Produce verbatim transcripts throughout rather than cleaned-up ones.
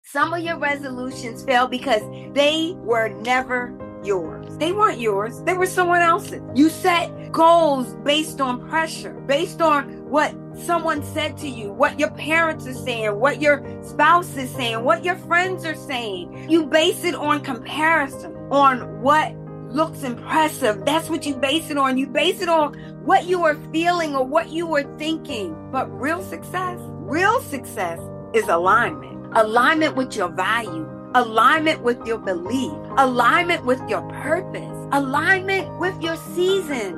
Some of your resolutions fail because they were never yours. They weren't yours. They were someone else's. You set goals based on pressure, based on what someone said to you, what your parents are saying, what your spouse is saying, what your friends are saying. You base it on comparison, on what looks impressive. That's what you base it on. You base it on what you are feeling or what you are thinking. But real success, real success is alignment. Alignment with your value, alignment with your belief, alignment with your purpose, alignment with your season.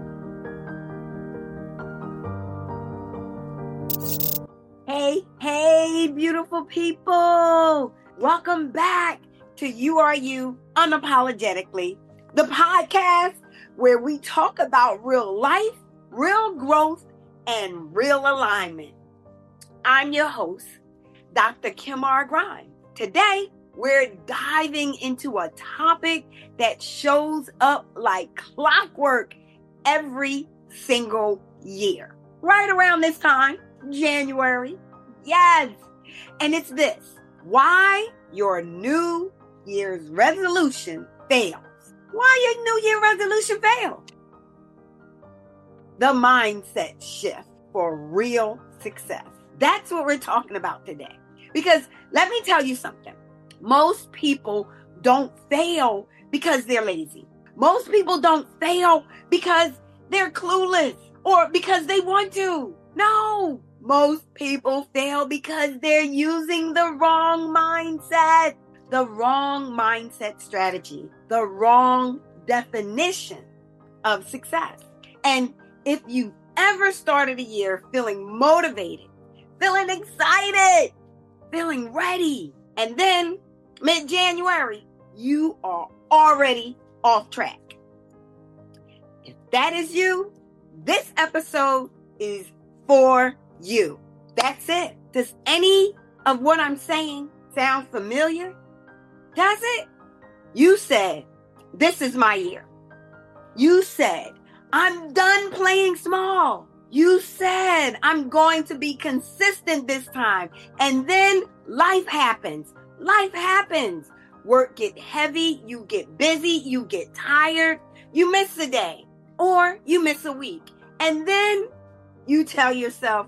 Hey, hey, beautiful people. Welcome back to You Are You Unapologetically, the podcast where we talk about real life, real growth, and real alignment. I'm your host, Doctor Kim R. Grimes. Today, we're diving into a topic that shows up like clockwork every single year. Right around this time, January. Yes. And it's this: why your New Year's resolution fails. Why your New Year resolution failed. The mindset shift for real success. That's what we're talking about today. Because let me tell you something. Most people don't fail because they're lazy. Most people don't fail because they're clueless or because they want to. No, most people fail because they're using the wrong mindset, the wrong mindset strategy, the wrong definition of success. And if you ever started a year feeling motivated, feeling excited, feeling ready, and then mid-January, you are already off track. If that is you, this episode is for you. That's it. Does any of what I'm saying sound familiar? Does it? You said, this is my year. You said, I'm done playing small. You said, I'm going to be consistent this time. And then life happens. Life happens. Work get heavy. You get busy. You get tired. You miss a day or you miss a week. And then you tell yourself,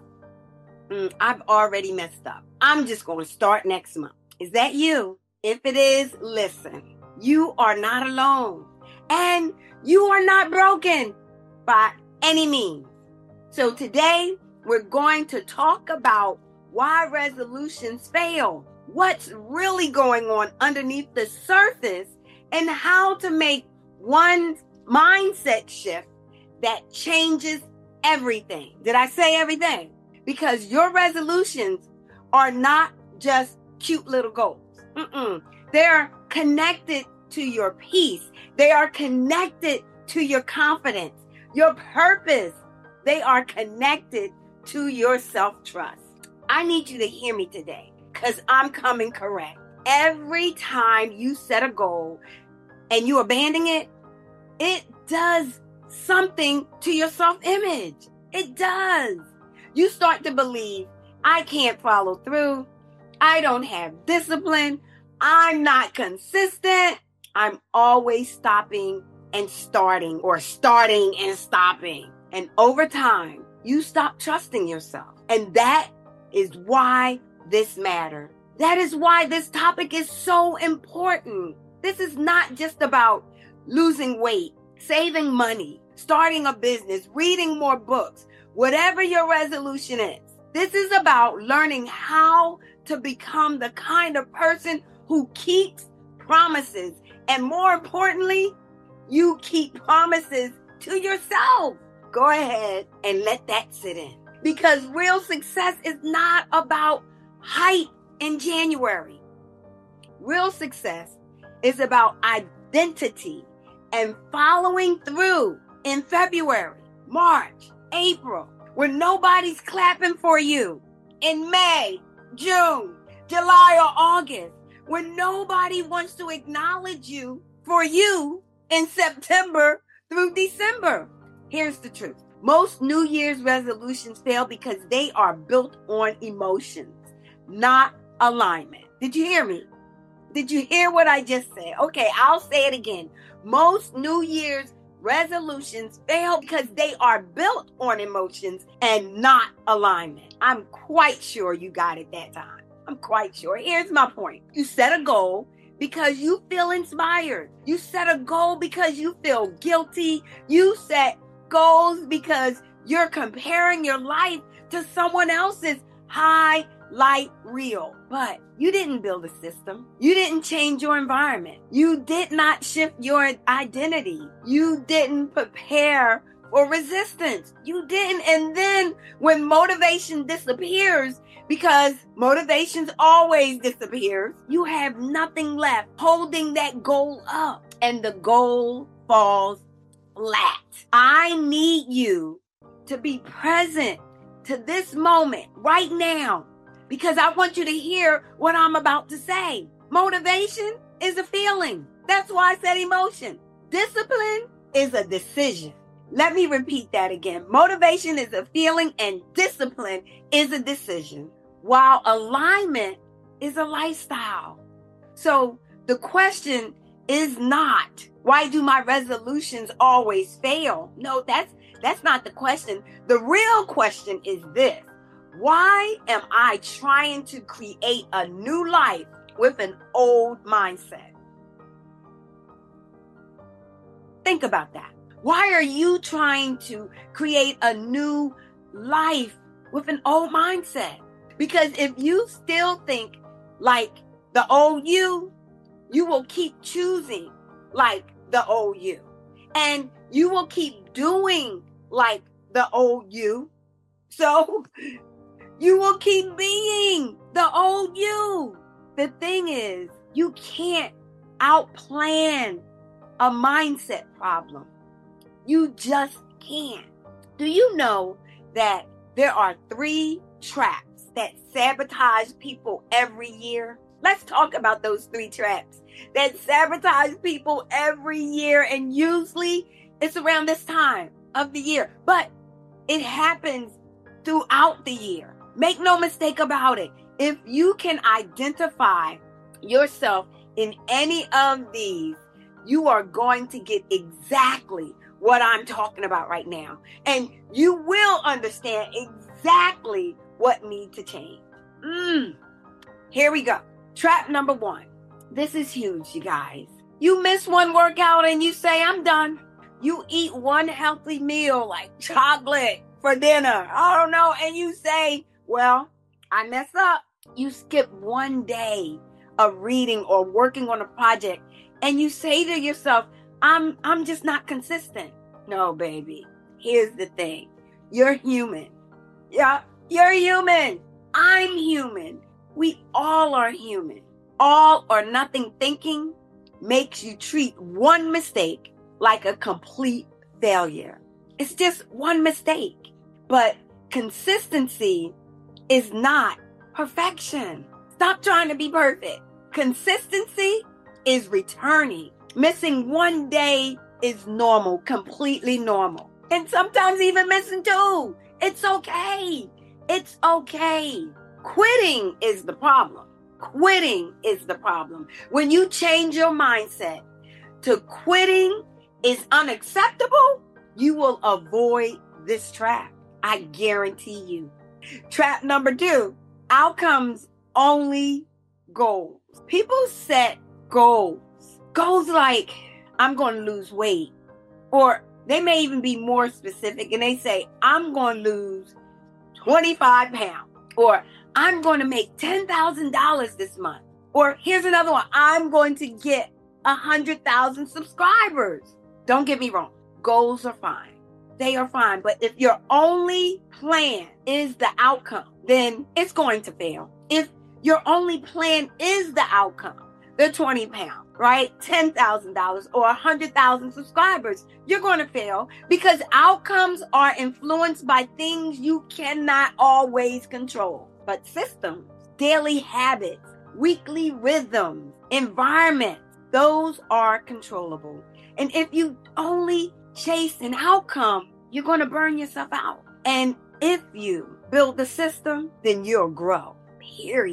mm, I've already messed up. I'm just going to start next month. Is that you? If it is, listen, you are not alone and you are not broken by any means. So today, we're going to talk about why resolutions fail, what's really going on underneath the surface, and how to make one mindset shift that changes everything. Did I say everything? Because your resolutions are not just cute little goals. Mm-mm. They're connected to your peace. They are connected to your confidence, your purpose. They are connected to your self-trust. I need you to hear me today because I'm coming correct. Every time you set a goal and you abandon it, it does something to your self-image. It does. You start to believe, I can't follow through. I don't have discipline. I'm not consistent. I'm always stopping and starting or starting and stopping. And over time, you stop trusting yourself. And that is why this matters. That is why this topic is so important. This is not just about losing weight, saving money, starting a business, reading more books, whatever your resolution is. This is about learning how to become the kind of person who keeps promises. And more importantly, you keep promises to yourself. Go ahead and let that sit in. Because real success is not about hype in January. Real success is about identity and following through in February, March, April, when nobody's clapping for you. In May, June, July, or August, when nobody wants to acknowledge you for you in September through December. Here's the truth. Most New Year's resolutions fail because they are built on emotions, not alignment. Did you hear me? Did you hear what I just said? Okay, I'll say it again. Most New Year's resolutions fail because they are built on emotions and not alignment. I'm quite sure you got it that time. I'm quite sure. Here's my point. You set a goal because you feel inspired. You set a goal because you feel guilty. You set goals because you're comparing your life to someone else's highlight reel. But you didn't build a system. You didn't change your environment. You did not shift your identity. You didn't prepare for resistance. You didn't. And then when motivation disappears, because motivation always disappears, you have nothing left holding that goal up, and the goal falls flat. I need you to be present to this moment right now, because I want you to hear what I'm about to say. Motivation is a feeling. That's why I said emotion. Discipline is a decision. Let me repeat that again. Motivation is a feeling and discipline is a decision, while alignment is a lifestyle. So the question is not, why do my resolutions always fail? No, that's that's not the question. The real question is this: why am I trying to create a new life with an old mindset? Think about that. Why are you trying to create a new life with an old mindset? Because if you still think like the old you, you will keep choosing like the old you. And you will keep doing like the old you. So you will keep being the old you. The thing is, you can't outplan a mindset problem. You just can't. Do you know that there are three traps that sabotage people every year? Let's talk about those three traps that sabotage people every year. And usually it's around this time of the year, but it happens throughout the year. Make no mistake about it. If you can identify yourself in any of these, you are going to get exactly what I'm talking about right now. And you will understand exactly what needs to change. Mm. Here we go. Trap number one. This is huge, you guys. You miss one workout and you say, I'm done. You eat one healthy meal like chocolate for dinner. I don't know. And you say, well, I messed up. You skip one day of reading or working on a project and you say to yourself, I'm I'm just not consistent. No, baby. Here's the thing. You're human. Yeah, you're human. I'm human. We all are human. All or nothing thinking makes you treat one mistake like a complete failure. It's just one mistake. But consistency is not perfection. Stop trying to be perfect. Consistency is returning. Missing one day is normal, completely normal. And sometimes even missing two. It's okay. It's okay. Quitting is the problem. Quitting is the problem. When you change your mindset to quitting is unacceptable, you will avoid this trap. I guarantee you. Trap number two, outcomes only goals. People set goals. Goals like, I'm going to lose weight. Or they may even be more specific and they say, I'm going to lose twenty-five pounds. Or I'm going to make ten thousand dollars this month. Or here's another one. I'm going to get one hundred thousand subscribers. Don't get me wrong. Goals are fine. They are fine. But if your only plan is the outcome, then it's going to fail. If your only plan is the outcome, the twenty pounds, right? ten thousand dollars or one hundred thousand subscribers, you're going to fail because outcomes are influenced by things you cannot always control. But systems, daily habits, weekly rhythms, environment, those are controllable. And if you only chase an outcome, you're going to burn yourself out. And if you build the system, then you'll grow, period.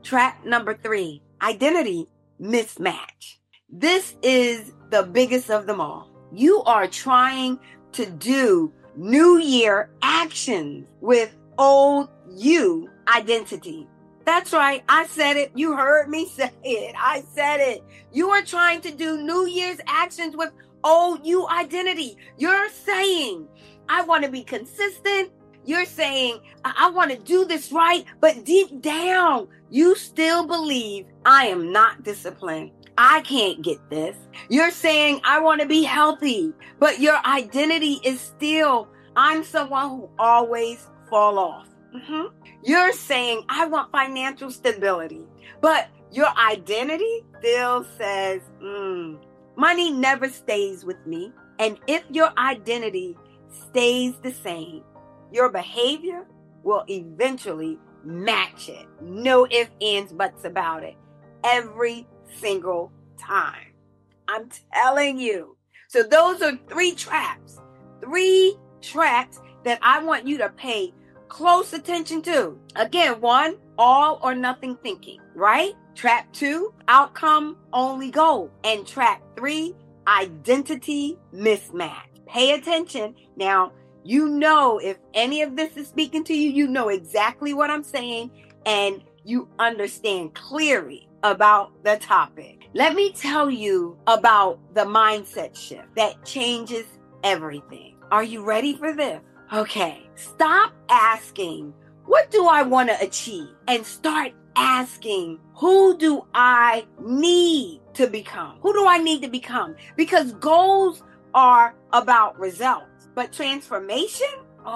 Trap number three, identity mismatch. This is the biggest of them all. You are trying to do New Year actions with old you identity. That's right. I said it. You heard me say it. I said it. You are trying to do New Year's actions with old you identity. You're saying, I want to be consistent. You're saying, I, I want to do this right. But deep down, you still believe I am not disciplined. I can't get this. You're saying, I want to be healthy. But your identity is still, I'm someone who always fall off. Mm-hmm. You're saying, I want financial stability, but your identity still says, mm, money never stays with me. And if your identity stays the same, your behavior will eventually match it. No ifs, ands, buts about it. Every single time. I'm telling you. So those are three traps. Three traps that I want you to pay close attention to. Again, one, all or nothing thinking, right? Trap two, outcome only goal. And trap three, identity mismatch. Pay attention. Now, you know, if any of this is speaking to you, you know exactly what I'm saying and you understand clearly about the topic. Let me tell you about the mindset shift that changes everything. Are you ready for this? Okay, stop asking, what do I want to achieve? And start asking, who do I need to become? Who do I need to become? Because goals are about results, but transformation,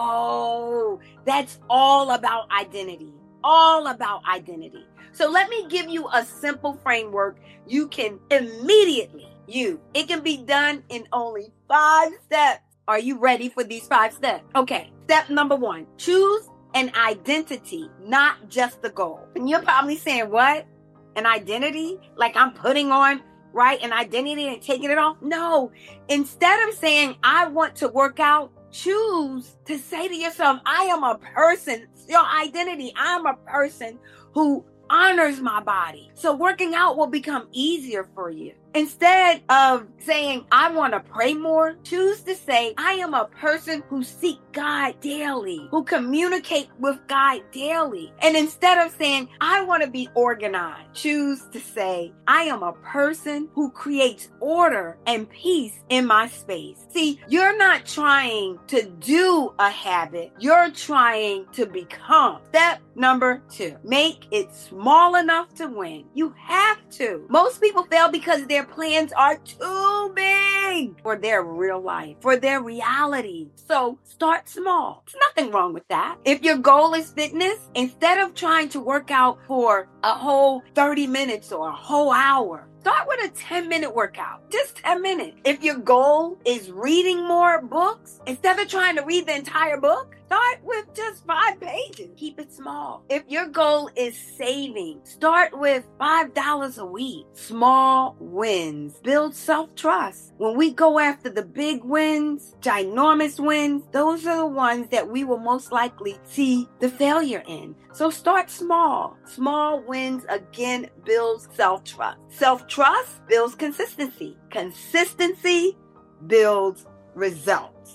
oh, that's all about identity, all about identity. So let me give you a simple framework you can immediately use. It can be done in only five steps. Are you ready for these five steps? Okay. Step number one, choose an identity, not just the goal. And you're probably saying, what? An identity? Like I'm putting on, right, an identity and taking it off? No. Instead of saying, I want to work out, choose to say to yourself, I am a person, your identity, I'm a person who honors my body. So working out will become easier for you. Instead of saying, I want to pray more, choose to say, I am a person who seek God daily, who communicate with God daily. And instead of saying, I want to be organized, choose to say, I am a person who creates order and peace in my space. See, you're not trying to do a habit. You're trying to become. Step number two, make it small enough to win. You have to. Most people fail because they're plans are too big for their real life, for their reality. So start small. There's nothing wrong with that. If your goal is fitness, instead of trying to work out for a whole thirty minutes or a whole hour, start with a ten minute workout, just ten minutes. If your goal is reading more books, instead of trying to read the entire book, start with just five pages. Keep it small. If your goal is saving, start with five dollars a week. Small wins build self-trust. When we go after the big wins, ginormous wins, those are the ones that we will most likely see the failure in. So start small. Small wins, again, builds self-trust. Self-trust builds consistency. Consistency builds results.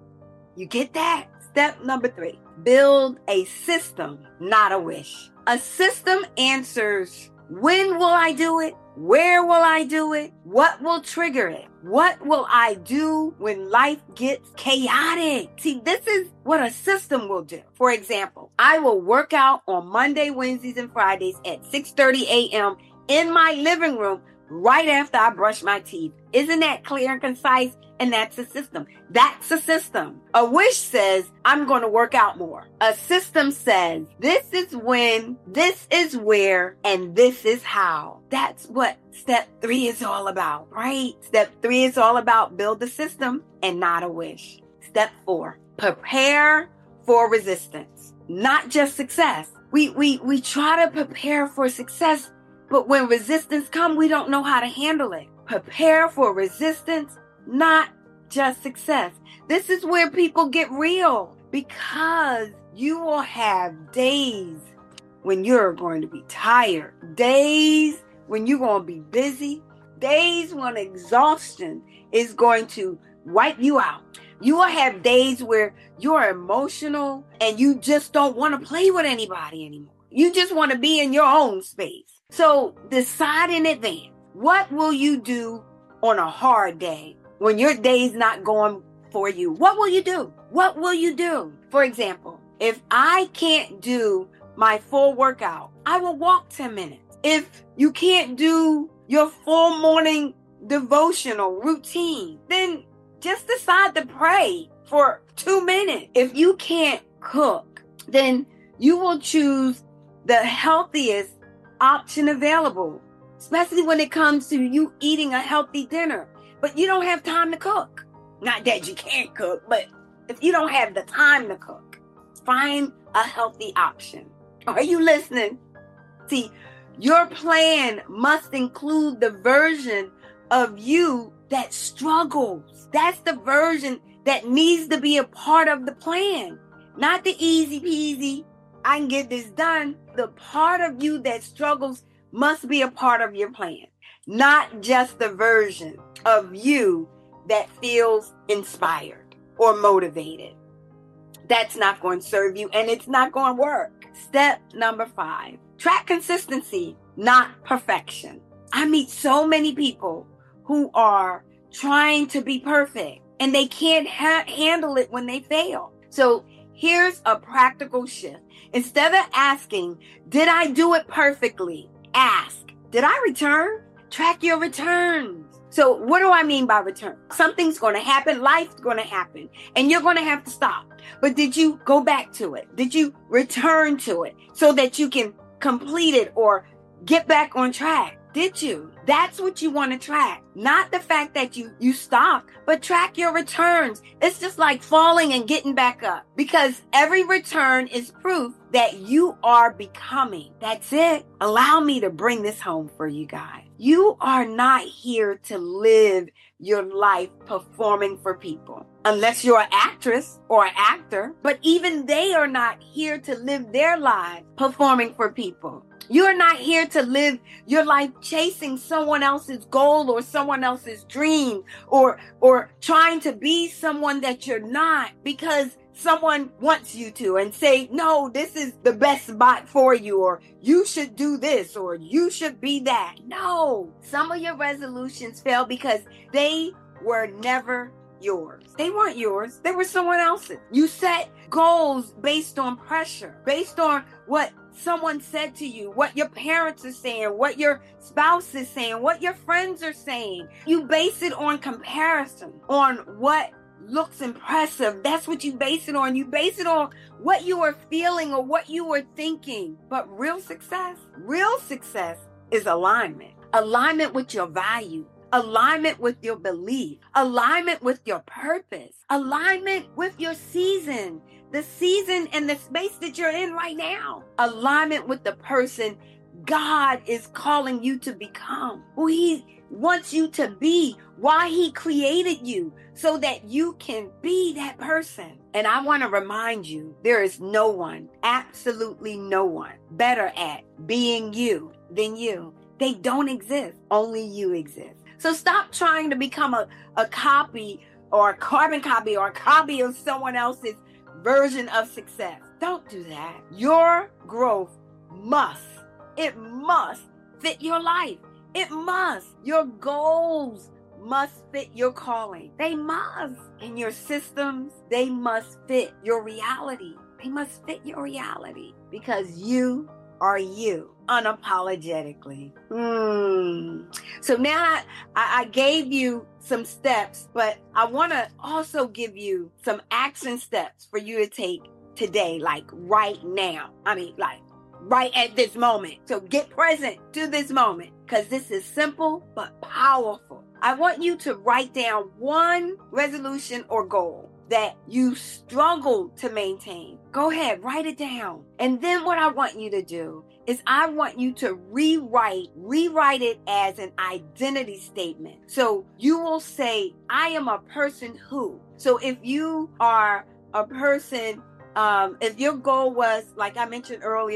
You get that? Step number three, build a system, not a wish. A system answers, when will I do it? Where will I do it? What will trigger it? What will I do when life gets chaotic? See, this is what a system will do. For example, I will work out on Monday, Wednesdays, and Fridays at six thirty a.m. in my living room right after I brush my teeth. Isn't that clear and concise? And that's a system. That's a system. A wish says, I'm going to work out more. A system says, this is when, this is where, and this is how. That's what step three is all about, right? Step three is all about build a system and not a wish. Step four, prepare for resistance, not just success. We, we, we try to prepare for success, but when resistance comes, we don't know how to handle it. Prepare for resistance, not just success. This is where people get real, because you will have days when you're going to be tired, days when you're going to be busy, days when exhaustion is going to wipe you out. You will have days where you're emotional and you just don't want to play with anybody anymore. You just want to be in your own space. So decide in advance, what will you do on a hard day when your day's not going for you? What will you do? What will you do? For example, if I can't do my full workout, I will walk ten minutes. If you can't do your full morning devotional routine, then just decide to pray for two minutes. If you can't cook, then you will choose the healthiest option available, especially when it comes to you eating a healthy dinner, but you don't have time to cook. Not that you can't cook, but if you don't have the time to cook, find a healthy option. Are you listening? See, your plan must include the version of you that struggles. That's the version that needs to be a part of the plan. Not the easy peasy, I can get this done. The part of you that struggles must be a part of your plan. Not just the version of you that feels inspired or motivated. That's not going to serve you and it's not going to work. Step number five, track consistency, not perfection. I meet so many people who are trying to be perfect and they can't ha- handle it when they fail. So here's a practical shift. Instead of asking, did I do it perfectly? Ask, did I return? Track your returns. So what do I mean by return? Something's going to happen. Life's going to happen and you're going to have to stop. But did you go back to it? Did you return to it so that you can complete it or get back on track? Did you? That's what you want to track. Not the fact that you, you stopped, but track your returns. It's just like falling and getting back up because every return is proof that you are becoming. That's it. Allow me to bring this home for you guys. You are not here to live your life performing for people. Unless you're an actress or an actor, but even they are not here to live their lives performing for people. You're not here to live your life chasing someone else's goal or someone else's dream or, or trying to be someone that you're not because someone wants you to and say, no, this is the best spot for you, or you should do this, or you should be that. No, some of your resolutions fail because they were never yours. They weren't yours. They were someone else's. You set goals based on pressure, based on what someone said to you, what your parents are saying, what your spouse is saying, what your friends are saying. You base it on comparison, on what looks impressive. That's what you base it on. You base it on what you are feeling or what you are thinking. But real success, real success is alignment. Alignment with your value. Alignment with your belief. Alignment with your purpose. Alignment with your season. The season and the space that you're in right now. Alignment with the person God is calling you to become. Who He wants you to be. Why He created you. So that you can be that person. And I want to remind you, there is no one, absolutely no one, better at being you than you. They don't exist. Only you exist. So stop trying to become a, a copy or a carbon copy or a copy of someone else's version of success. Don't do that. Your growth must, it must fit your life. It must. Your goals must fit your calling. They must. And your systems, they must fit your reality. They must fit your reality because you are you unapologetically. Mm. So now I, I gave you some steps, but I want to also give you some action steps for you to take today, like right now. I mean, like right at this moment. So get present to this moment because this is simple but powerful. I want you to write down one resolution or goal that you struggle to maintain. Go ahead, write it down. And then what I want you to do is I want you to rewrite, rewrite it as an identity statement. So you will say, I am a person who. So if you are a person, um, if your goal was, like I mentioned earlier,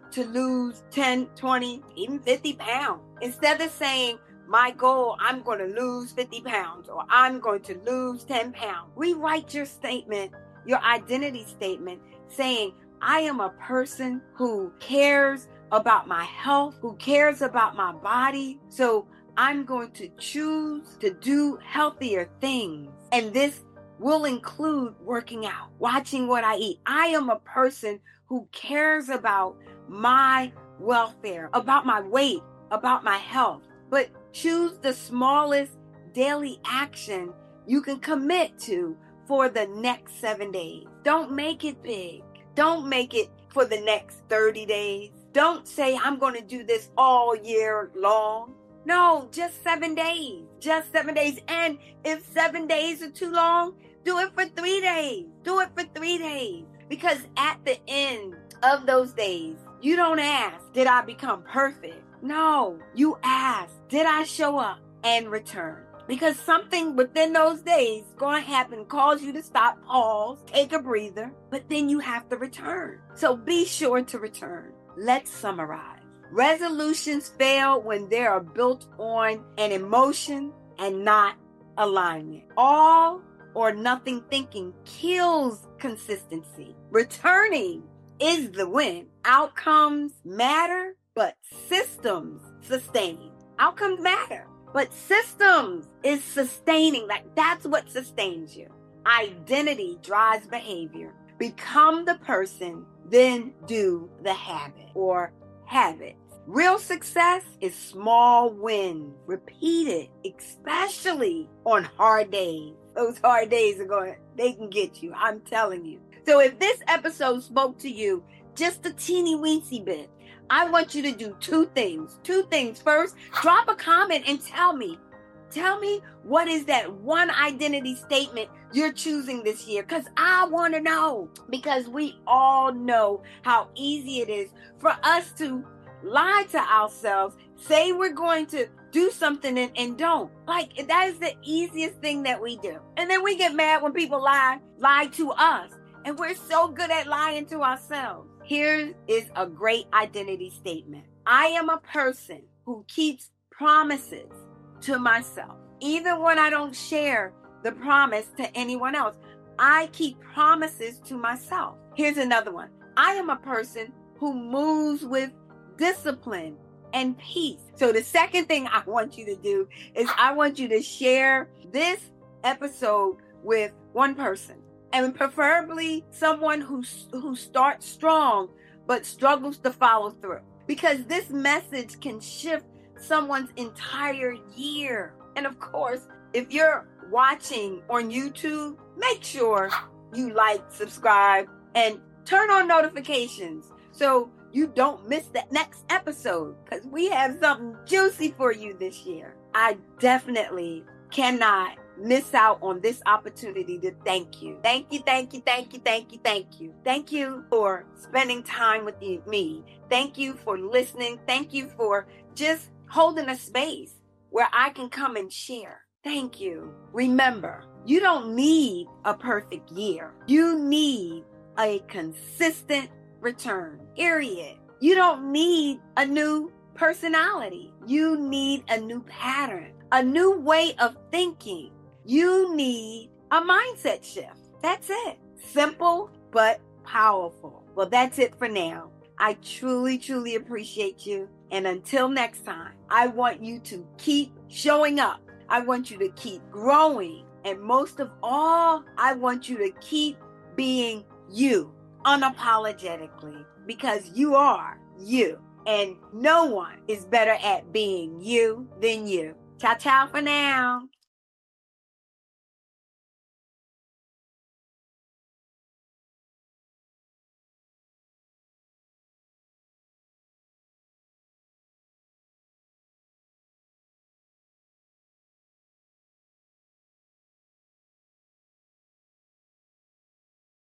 to lose ten, twenty, even fifty pounds. Instead of saying, my goal, I'm going to lose fifty pounds or I'm going to lose ten pounds. Rewrite your statement, your identity statement, saying, I am a person who cares about my health, who cares about my body. So I'm going to choose to do healthier things. And this will include working out, watching what I eat. I am a person who cares about my welfare, about my weight, about my health. But choose the smallest daily action you can commit to for the next seven days. Don't make it big. Don't make it for the next thirty days. Don't say, I'm going to do this all year long. No, just seven days. Just seven days. And if seven days are too long, do it for three days. Do it for three days. Because at the end of those days, you don't ask, did I become perfect? No, you ask, did I show up and return? Because something within those days is going to happen, cause you to stop, pause, take a breather, but then you have to return. So be sure to return. Let's summarize. Resolutions fail when they are built on an emotion and not alignment. All or nothing thinking kills consistency. Returning is the win. Outcomes matter, but systems sustain. Outcomes matter, but systems is sustaining. Like, that's what sustains you. Identity drives behavior. Become the person, then do the habit or habits. Real success is small wins, repeated, especially on hard days. Those hard days are going, they can get you. I'm telling you. So if this episode spoke to you just a teeny weensy bit, I want you to do two things. Two things. First, drop a comment and tell me. Tell me what is that one identity statement you're choosing this year, because I want to know. Because we all know how easy it is for us to lie to ourselves, say we're going to do something and, and don't. Like, that is the easiest thing that we do. And then we get mad when people lie, lie to us. And we're so good at lying to ourselves. Here is a great identity statement. I am a person who keeps promises to myself. Even when I don't share the promise to anyone else, I keep promises to myself. Here's another one. I am a person who moves with discipline and peace. So the second thing I want you to do is I want you to share this episode with one person. And preferably someone who, who starts strong but struggles to follow through. Because this message can shift someone's entire year. And of course, if you're watching on YouTube, make sure you like, subscribe, and turn on notifications so you don't miss the next episode. Because we have something juicy for you this year. I definitely cannot miss out on this opportunity to thank you. Thank you, thank you, thank you, thank you, thank you. Thank you for spending time with you, me. Thank you for listening. Thank you for just holding a space where I can come and share. Thank you. Remember, you don't need a perfect year. You need a consistent return, period. You don't need a new personality. You need a new pattern, a new way of thinking. You need a mindset shift. That's it. Simple, but powerful. Well, that's it for now. I truly, truly appreciate you. And until next time, I want you to keep showing up. I want you to keep growing. And most of all, I want you to keep being you unapologetically, because you are you. And no one is better at being you than you. Ciao, ciao for now.